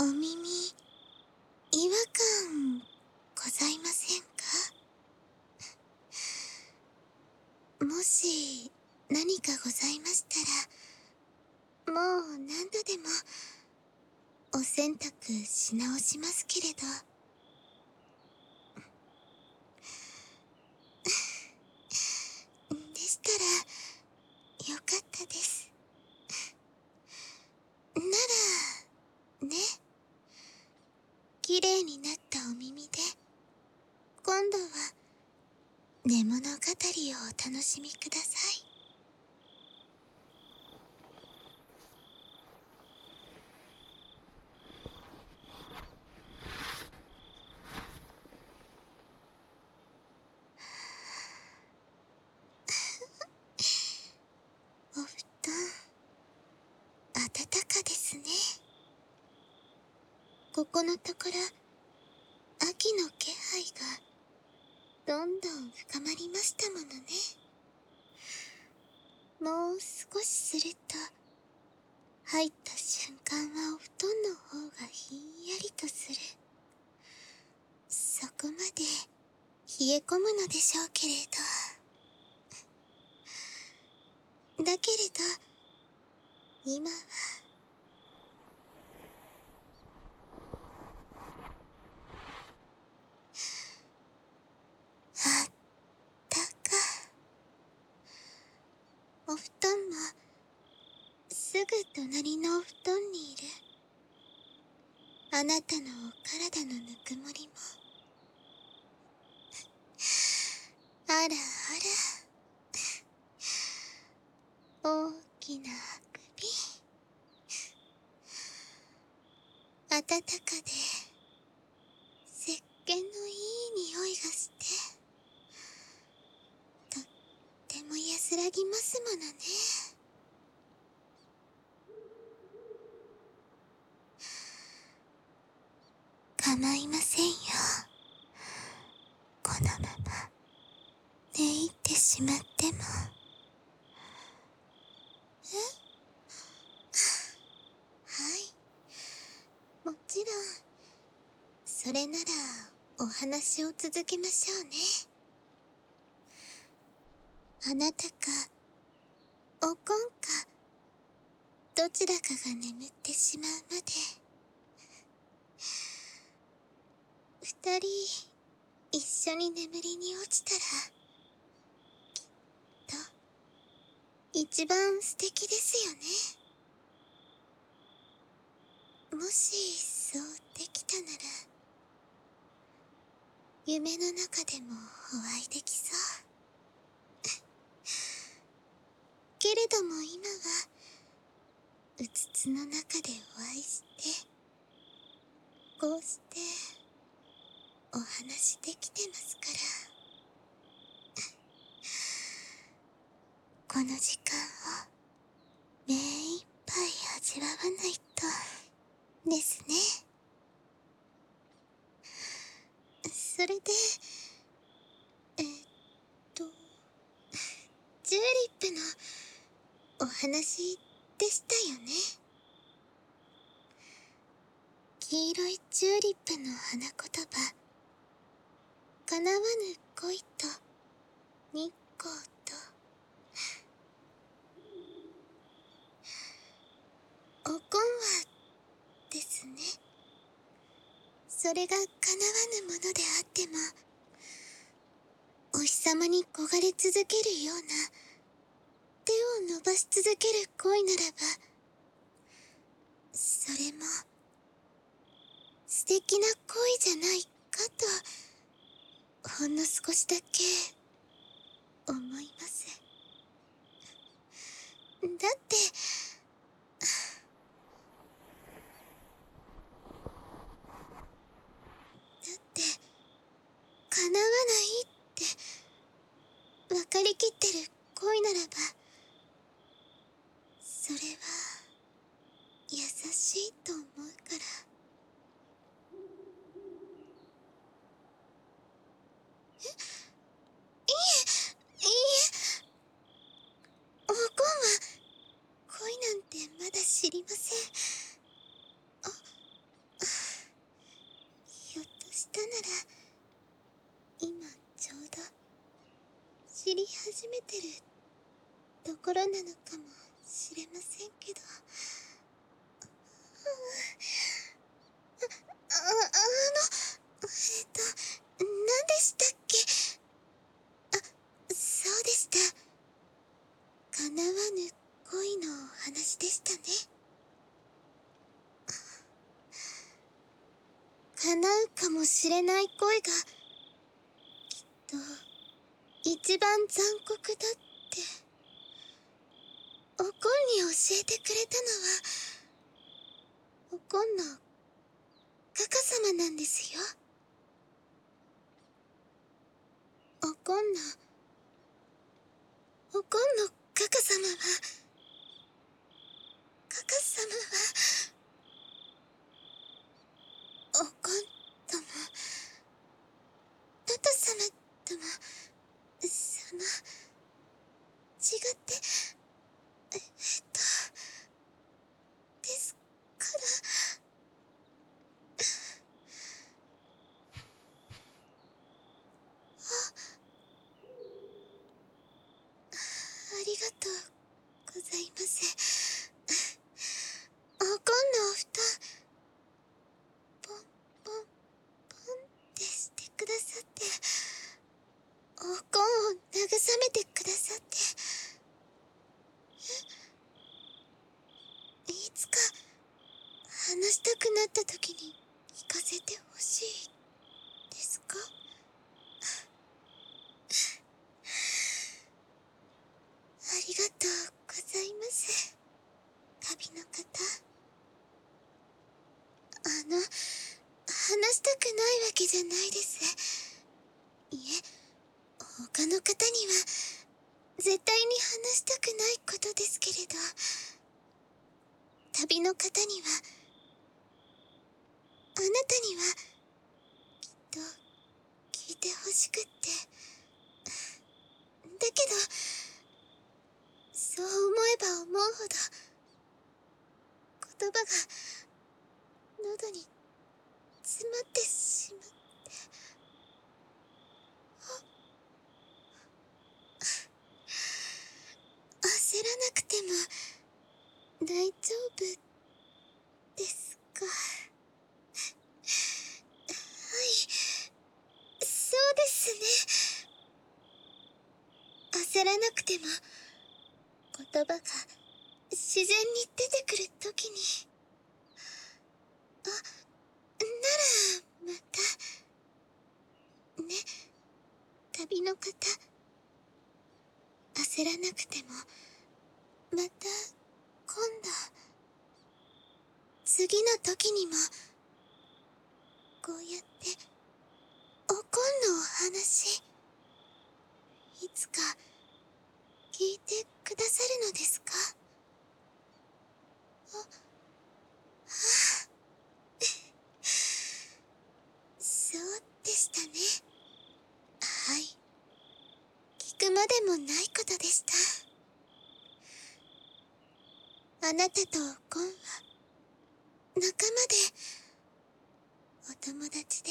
お耳、違和感ございませんか？もし何かございましたら、もう何度でもお洗濯し直しますけれど。でしたらよかったです。ならね、綺麗になったお耳で今度は寝物語をお楽しみください。お布団暖かですね。ここのところ秋の気配がどんどん深まりましたものね。もう少しすると入った瞬間はお布団の方がひんやりとする。そこまで冷え込むのでしょうけれど。だけれど今はあったか。お布団もすぐ隣のお布団にいるあなたのお体のぬくもりも、あらあら、大きなあくび、暖かで石鹸のいい匂いがしてとっても安らぎますものね。構いませんよ、このまま寝入ってしまっても。え、はい、もちろん。それならお話を続けましょうね。あなたかおこんかどちらかが眠ってしまうまで二人一緒に眠りに落ちたらきっと一番素敵ですよね。もしそうできたなら夢の中でもお会いできそう。けれども今はうつつの中でお会いしてこうしてお話できてますから、この時間を目いっぱい味わわないとですね。それでとチューリップのお話でしたよね。黄色いチューリップの花言葉、叶わぬ恋と日光とおこんはですね。それが叶わぬものであってもお日様に焦がれ続けるような手を伸ばし続ける恋ならば、それも素敵な恋じゃないかとほんの少しだけ思います。だって叶わないって分かりきってる恋ならば、それは優しいと思うから。いえおこんは恋なんてまだ知りません。 きり始めてるところなのかもしれませんけど。何でしたっけ？そうでした。叶わぬ恋のお話でしたね。叶うかもしれない恋が、きっと、一番残酷だって、おこんに教えてくれたのは、おこんの、カカ様なんですよ。おこんのカカ様は、カカ様は、おこんとも、トト様とも、違って、ですから、ありがとうございます。おこんのお布団、ポンポンポンってしてくださって、おこんを慰めてくださって、いつか話したくなった時に聞かせてほしいですか？ありがとうございます、旅の方。話したくないわけじゃないです。いえ、他の方には絶対に話したくないことですけれど、旅の方には、あなたにはきっと聞いてほしくって。だけど、そう思えば思うほど、言葉が喉に詰まってしまって。焦らなくても大丈夫ですか？はい、そうですね。焦らなくても言葉が自然に出てくるときに、ならまたね、旅の方、焦らなくてもまた今度、次の時にもこうやっておこんのお話、いつか聞いてくださるのですか？そうでしたね。はい。聞くまでもないことでした。あなたとおこんは仲間で、お友達で、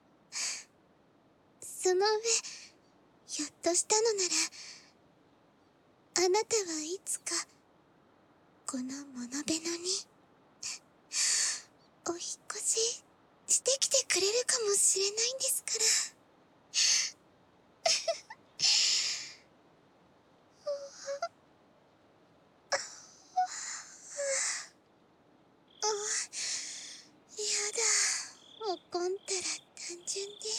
その上、ひょっとしたのなら、あなたはいつかこの物辺野にお引っ越ししてきてくれるかもしれないんですから。やだ、怒ったら単純で、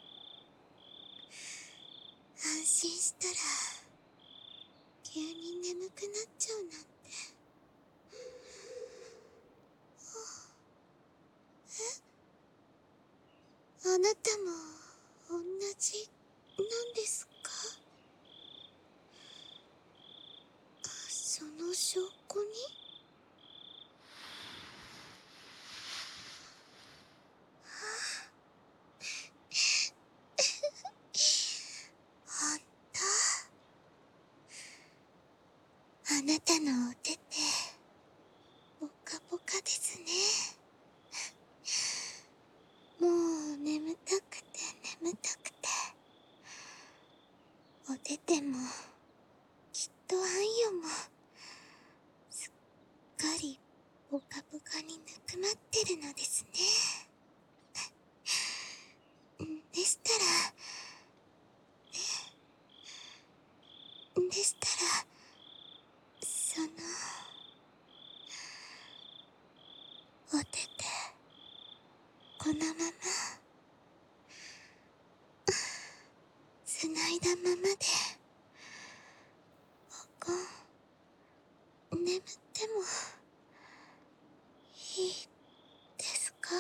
安心したら急に眠くなっちゃうなんて。あなたも同じなんですか？その証拠に？ほんと、あなたのお手ってポカポカですね。もう眠たくて眠たくて、お手ててもきっとアンヨもすっかりポカポカにぬくまってるのですね。でしたらそのお手でこのまま繋いだままで眠ってもいいですか？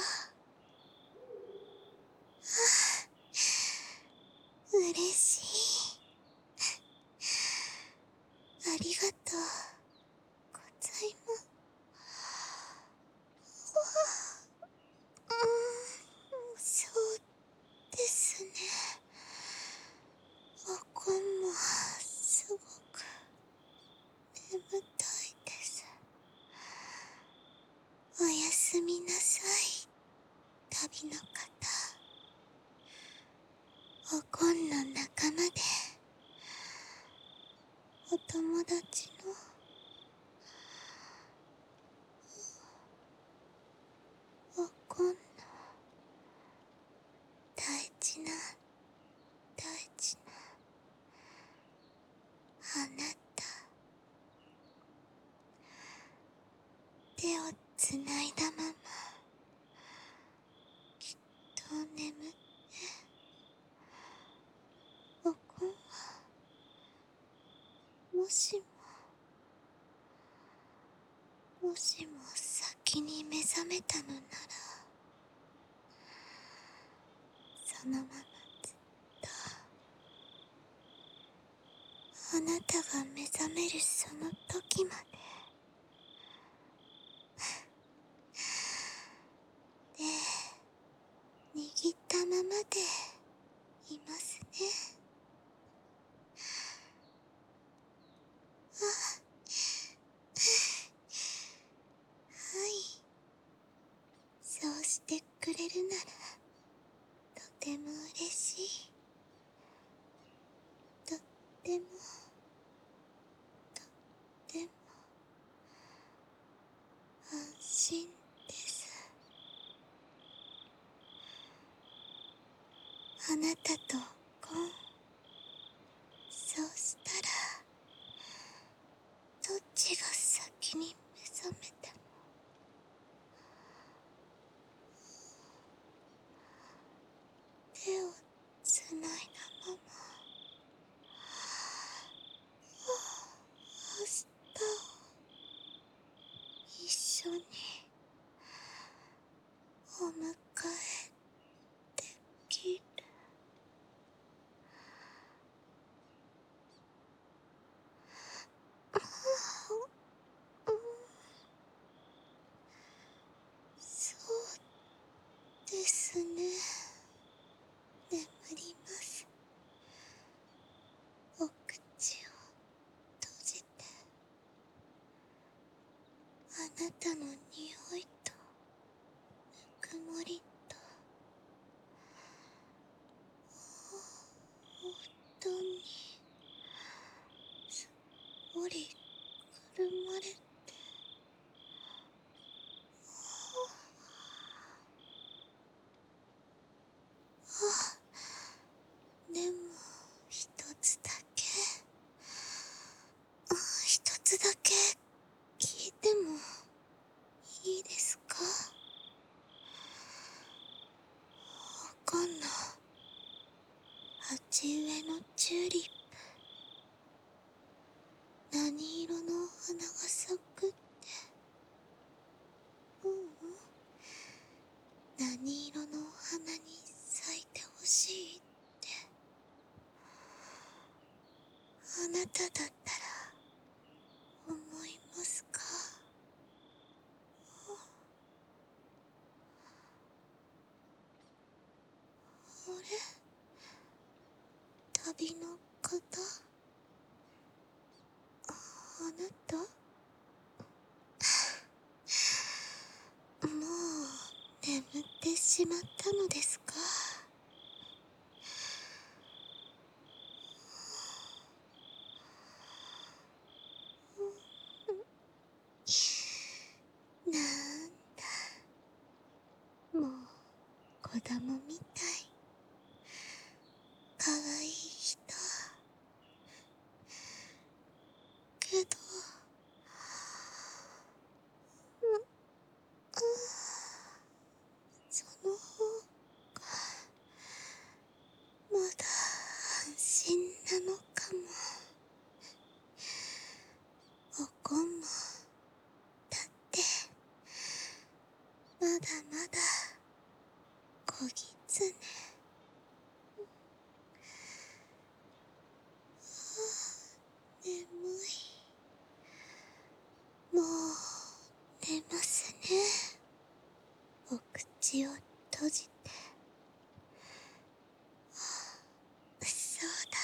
嬉しい。ありがとうございます。そうですね。おこんもすごく眠たいです。おやすみなさい、旅の方。おこんの仲間でお友達のおこんの大事な大事なあなた。手をつないだままきっと眠っておこんはもしも先に目覚めたのならそのままずっとあなたが目覚めるその時までで握ったままでいますね。はい、そうしてくれるならとても嬉しい。とっても安心です。あなたとゴン、そうしたらどっちが先に目覚めても手をつないだまま明日を一緒にお迎えできる。そうですね。眠ります。お口を閉じてあなたの匂いとぬくもりとお布団にすっぽりくるまれてでも一つだけ聞いてもいいですか？おこんの鉢植えのチューリップ何色のお花が咲くって。何色のお花に咲いてほしいってあなただったら思いますか？あれ、旅の方、あなたもう眠ってしまったのですか？ 供みたい。かわいい人。けど、その方がまだ安心なのかも。おこんもだってまだまだ子狐。眠い。もう寝ますね。お口を閉じて。そうだ。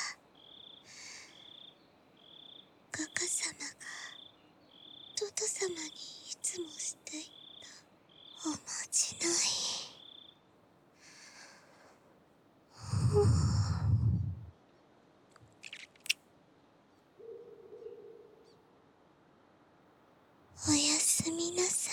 カカ様がトト様にいつもしていたおまじない。おやすみなさ